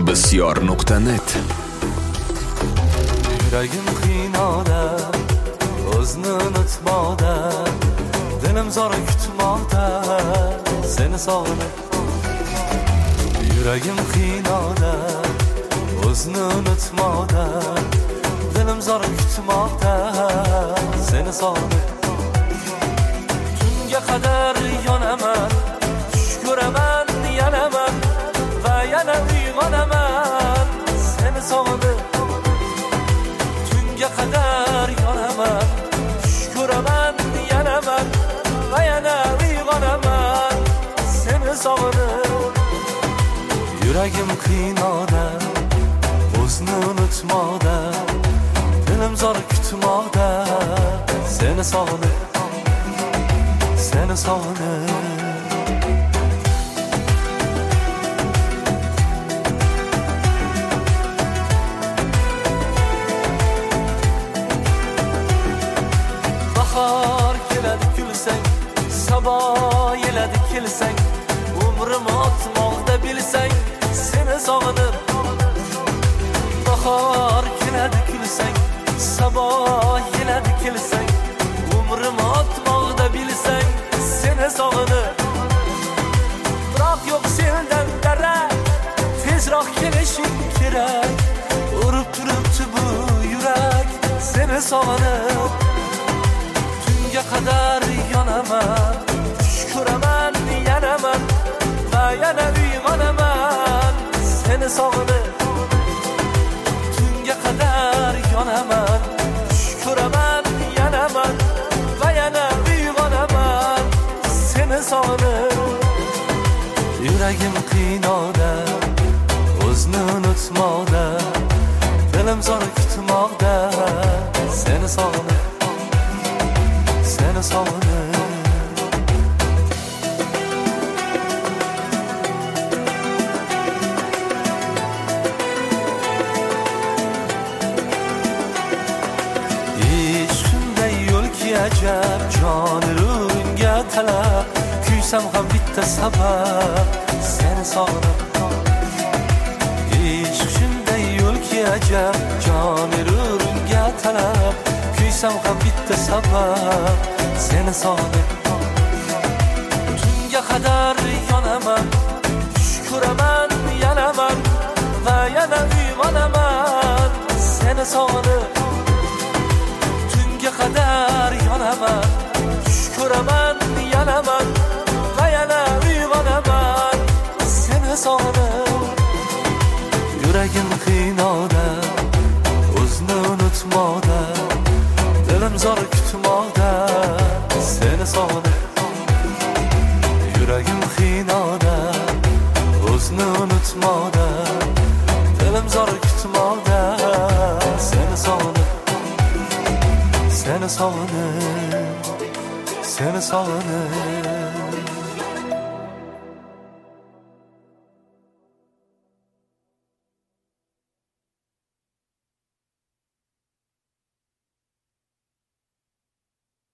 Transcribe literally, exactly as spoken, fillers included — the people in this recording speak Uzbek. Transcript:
بسیار نقطه نت. Yüragim qiynoda, o'zni unutmoqda, dilim zor kutmoqda, seni sog'inib. Yüragim qiynoda, o'zni unutmoqda, dilim zor kutmoqda, seni sog'inib. Tunga qadar yonaman, tush ko'raman, yanaman va yana uyg'onaman, seni sog'inib. Tunga qadar yonaman, tush ko'raman, yanaman va yana uyg'onaman, seni sog'inib. Yuragim qiynoda, o'zni unutmoqda, dilim zor kutmoqda, seni sog'inib, seni sog'inib. Bahor keladi kulsang, sabo yeladi kelsang, umrim o'tmoqda bilsang, seni sog'inib. Bahor keladi kulsang, sabo yeladi kelsang, umrim o'tmoqda bilsang, seni sog'inib. Biroq yo'q sendan darak, tezroq kelishing kerak, urib turibdi bu yurak, seni sog'inib. Tunga qadar yonaman, tush ko'raman, yanaman va yana uyg'onaman, seni sog'inib. Tunga qadar yonaman, tush ko'raman, yanaman va yana uyg'onaman, seni sog'inib. Yuragim qiynoda, o'zni unutmoqda, dilim zor kutmoqda, seni sog'inib, seni sog'inib. Hech shunday yo'lki ajab, jon ruhingga talab, kuysam ham bitta sabab, seni sog'inib. Hech shunday yo'lki ajab, jon ruhingga talab, kuysam ham bitta sabab, seni sog'inib. Tunga qadar yonaman, tush ko'raman, yanaman va yana uyg'onaman, seni sog'inib. Tunga qadar yonaman, tush ko'raman, yanaman va yana uyg'onaman, seni sog'inib. Yuragim qiynoda, o'zni unutmoqda, dilim zor kutmoqda, seni sog'inib. Yuragim qiynoda, o'zni unutmoqda, dilim zor kutmoqda, seni sog'inib, seni sog'inib, seni sog'inib.